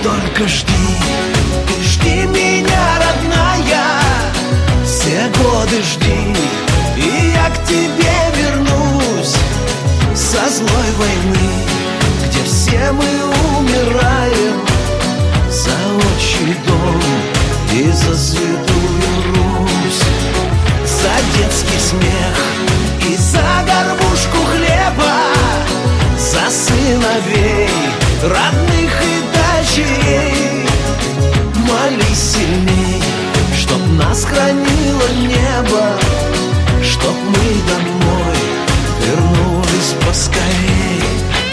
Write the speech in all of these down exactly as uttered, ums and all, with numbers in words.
только жди, ты жди меня, родная, все годы жди, и я к тебе вернусь со злой войны, где все мы умираем за отчий дом и за святую Русь, за детский смех и за горбушку хлеба, за сыновей, родных и дочерей. Молись сильней, чтоб нас хранило небо, чтоб мы домой вернулись поскорей.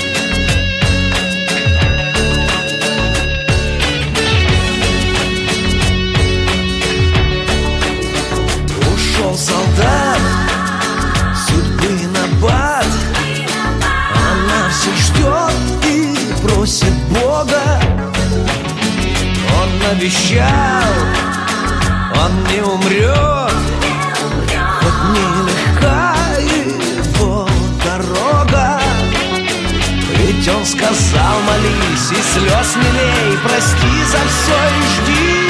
Ушел солдат, судьбы набат, она все ждет и просит Бога. Он обещал, он не умрет, хоть нелегка его дорога. Ведь он сказал: молись и слез милей, прости за все и жди.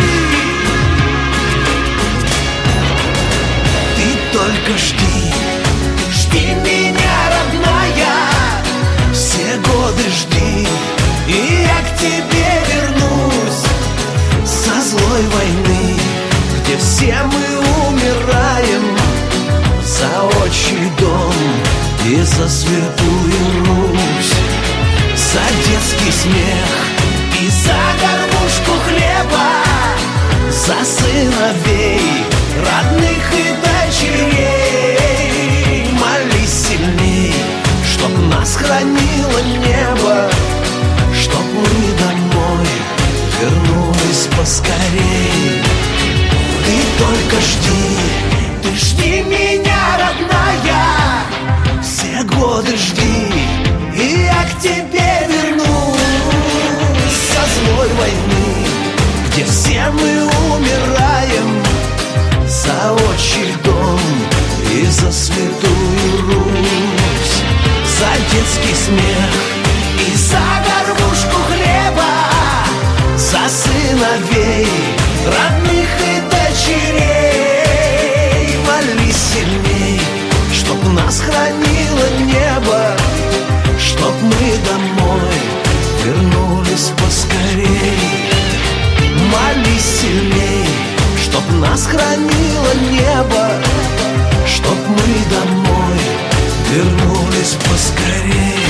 Ты только жди, жди меня, родная, все годы жди, и я к тебе вернусь со злой войны, где все мы умираем за отчий дом и за святую Русь, за детский смех и за горбушку хлеба, за сыновей, родных и дочерей. Молись сильней, чтоб нас хранило небо, чтоб мы домой вернулись поскорей. Ты только жди, ты жди меня, родная, все годы жди, и я к тебе вернусь со злой войны, где все мы умираем за отчий дом и за святую Русь, за детский смех и за горбушку хлеба, за сыновей, родных и дочерей. Молись сильней, чтоб нас хранило небо, чтоб мы домой вернулись поскорей. Молись сильней, чтоб нас хранило небо, чтоб мы домой вернулись поскорей.